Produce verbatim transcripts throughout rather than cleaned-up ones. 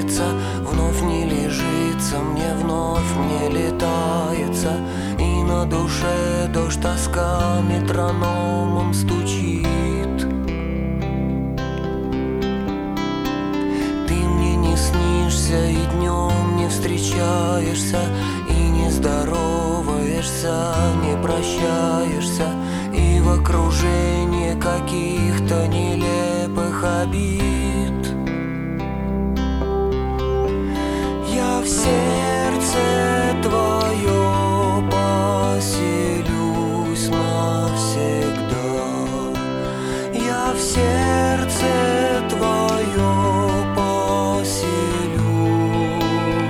кается, вновь не лежится, мне вновь не летается, и на душе дождь тоска метрономом стучит. Ты мне не снишься, и днем не встречаешься, и не здороваешься, не прощаешься, и в окружении каких-то нелепых обид. Я в сердце твое поселюсь навсегда. Я в сердце твое поселюсь.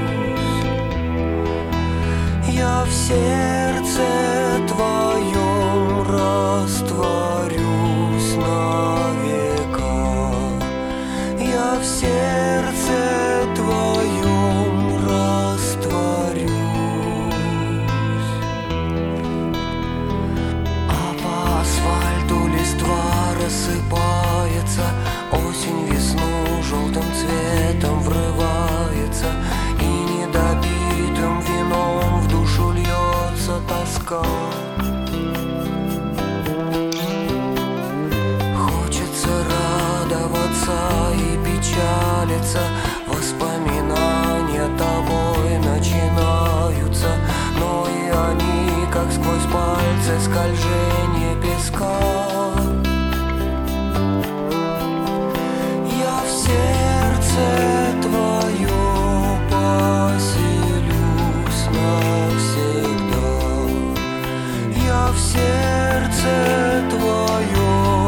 Я в сердце твоем растворюсь навека. Я в сердце твоем растворюсь. А по асфальту листва рассыпается, осень весну желтым цветом врывается, и недопитым вином в душу льется тоска. Хочется радоваться и печалиться, воспоминания тобой начинаются, но и они, как сквозь пальцы скольжение песка. Я в сердце твое поселюсь навсегда. Я в сердце твое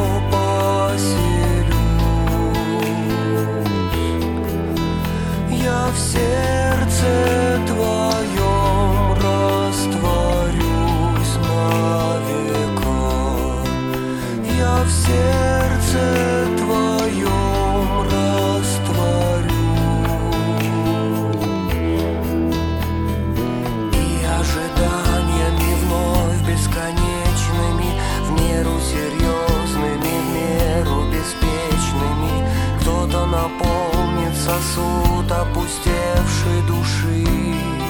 поселюсь. Я в сердце твоем растворюсь навека. Я в сердце твоем растворюсь. И ожиданиями вновь бесконечными, в меру серьезными, в меру беспечными, кто-то наполнит сосуд опустевшей души.